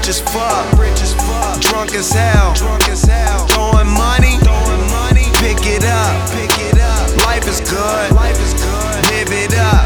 rich as fuck, drunk as hell, throwing money, pick it up. Life is good, live it up.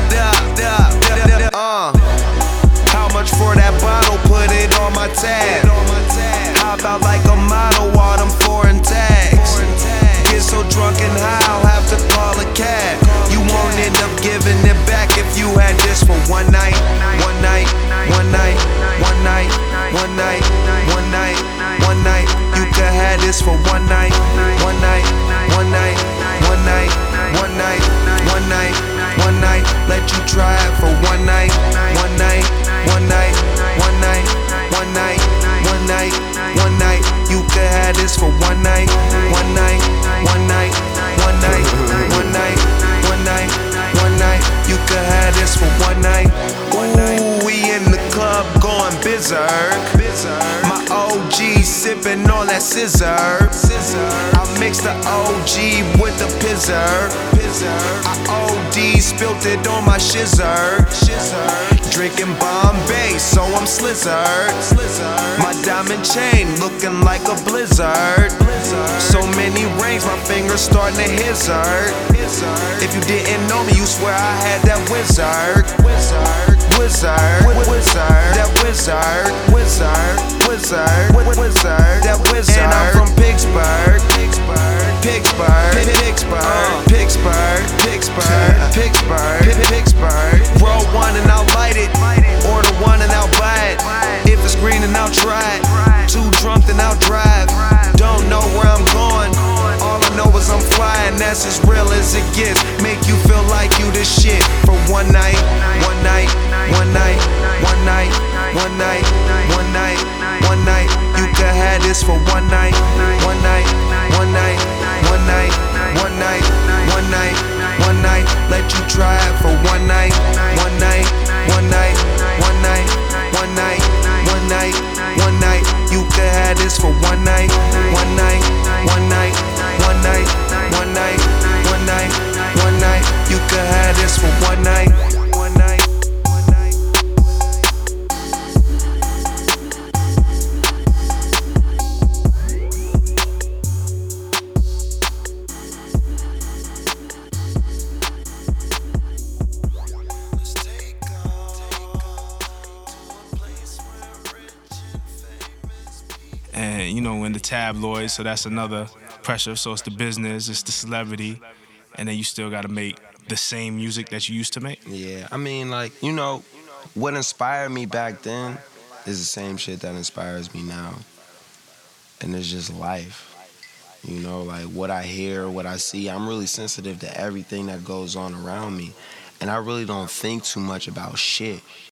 How much for that bottle? Put it on my tab. Hop out like a model, all them foreign tags. Get so drunk and high, I'll have to call a cab. You won't end up giving it back if you had this for one night. One night, one night, one night, one night, one night, one night. You could have this for one night. One night, one night, one night, one night, one night, one night. Let you try it for one night. One night, one night, one night, one night, one night, one night. You could have this for one night. One night, one night, one night, one night, one night, one night. You could have this for one night. Ooh, we in the club going berserk. My OG sipping on that scissor. I mix the OG with the pizzer. I OD spilt it on my shizzer. Drinking Bombay, so I'm slizzard. My diamond chain looking like a blizzard. So many rings, my fingers starting to hizzard. If you didn't know me, you swear I had that wizard. That wizard. That wizard. And I'm from Pittsburgh. Roll one and I'll light it. Order one and I'll buy it. If it's green then I'll try it. Too drunk then I'll drive. Don't know where I'm going. All I know is I'm flying. That's as real as it gets. Make you feel like you the shit for one night. One night, one night, one night, one night, one night, one night. You could have this for one night. One night, one night, one night, one night, one night, one night. Let you try it for one night. One night, one night, one night, one night, one night, one night. You could have this for one night. One night, one night, one night, one night, one night, one night. You could have this for one night. One night. And you know, in the tabloids, so that's another pressure. So it's the business, it's the celebrity, and then you still gotta make the same music that you used to make. Yeah, I mean, like, you know, what inspired me back then is the same shit that inspires me now. And it's just life. You know, like what I hear, what I see, I'm really sensitive to everything that goes on around me. And I really don't think too much about shit.